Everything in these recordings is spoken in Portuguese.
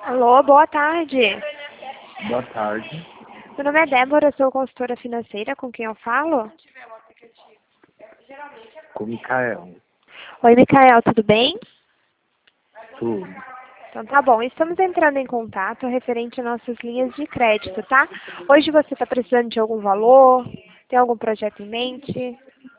Alô, boa tarde. Boa tarde. Meu nome é Débora, sou consultora financeira, com quem eu falo? Com o Mikael. Oi, Micael, tudo bem? Tudo. Então tá bom, estamos entrando em contato referente às nossas linhas de crédito, tá? Hoje você está precisando de algum valor? Tem algum projeto em mente?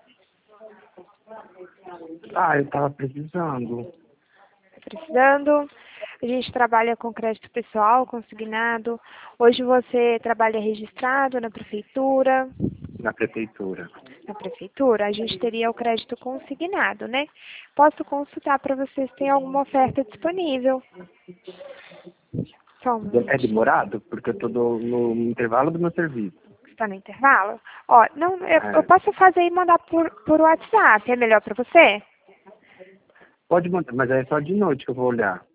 Eu tava precisando. Tá precisando? A gente trabalha com crédito pessoal, consignado. Hoje você trabalha registrado na prefeitura? Na prefeitura. Na prefeitura, a gente teria o crédito consignado, né? Posso consultar para vocês se tem alguma oferta disponível. Só um É minutinho. demorado? Porque eu tô no intervalo do meu serviço. Está no intervalo? Ó, não, eu É. posso fazer e mandar por WhatsApp. É melhor para você? Pode mandar, mas é só de noite que eu vou olhar.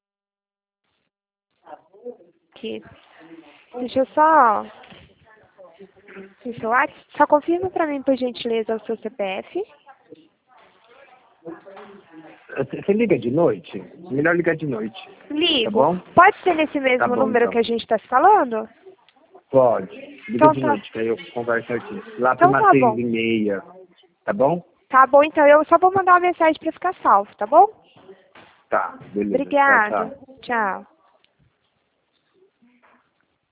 Aqui. Deixa eu só... Seu WhatsApp. Só confirma para mim, por gentileza, o seu CPF. Você liga de noite? Melhor ligar de noite. Tá Ligo. bom? Pode ser nesse Tá mesmo bom, número então. que a gente está se falando? Pode. Liga Então de tá. noite, que aí eu converso aqui. Lá por Então umas tá bom. 6h30. Tá bom? Tá bom, então eu só vou mandar uma mensagem para ficar salvo, tá bom? Tá, beleza. Tchau, Obrigada. tchau. Tchau.